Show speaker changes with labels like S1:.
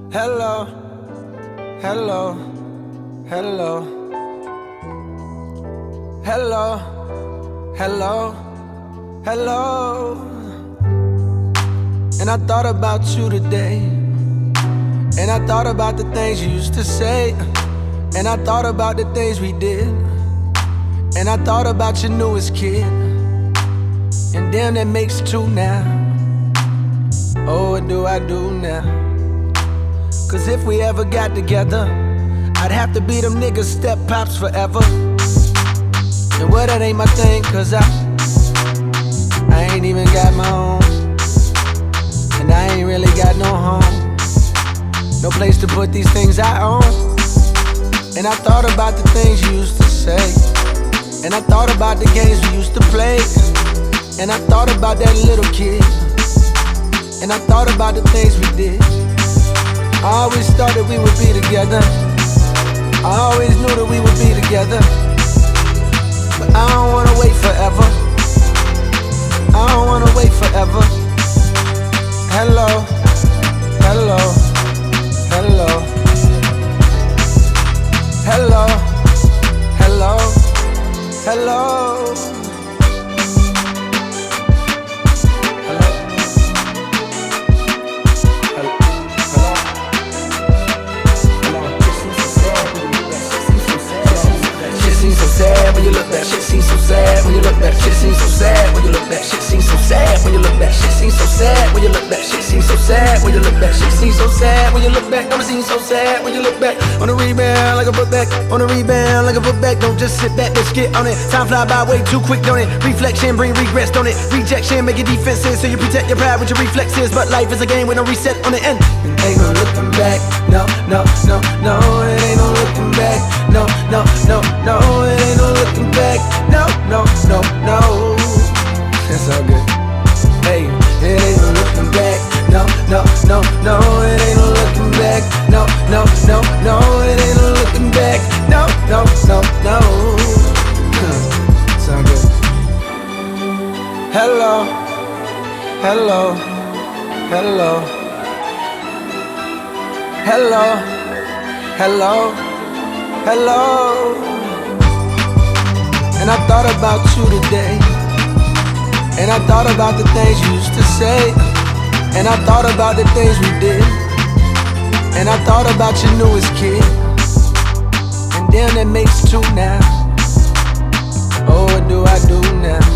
S1: Hello, hello, hello, hello, hello, hello. And I thought about you today, and I thought about the things you used to say, and I thought about the things we did, and I thought about your newest kid, and damn, that makes two now. Oh, what do I do now? Cause if we ever got together, I'd have to be them niggas step pops forever. And well, that ain't my thing, cause I ain't even got my own. And I ain't really got no home, no place to put these things I own. And I thought about the things you used to say, and I thought about the games we used to play, and I thought about that little kid, and I thought about the things we did. I always thought that we would be together, I always knew that we would be together. But I don't wanna wait forever, I don't wanna wait forever. Hello, hello, hello, hello, hello, hello. When you look back, shit seems so sad. When you look back, shit seems so sad. When you look back, shit seems so sad. When you look back, shit seems so sad. When you look back, shit seems so sad. When you look back, shit seems so sad. When you look back, don't it seem so sad. When you look back on the rebound like a put back, on the rebound like a put back. Don't just sit back, let's get on it. Time fly by way too quick, don't it? Reflection bring regrets, don't it? Rejection make your defenses, so you protect your pride with your reflexes. But life is a game with no reset on the end. And ain't no looking back, no, no, no, no. It ain't no looking back, no, no, no, no. It ain't no looking back, no, no, no, no. That's all good. Hey, it ain't no looking back, no, no, no, no. It ain't no looking back, no, no, no, no. It ain't no looking back, no, no, no, no. Sound good. Hello, hello, hello, hello, hello, hello. And I thought about you today, and I thought about the things you used to say, and I thought about the things we did, and I thought about your newest kid, and damn, that makes two now. Oh, what do I do now?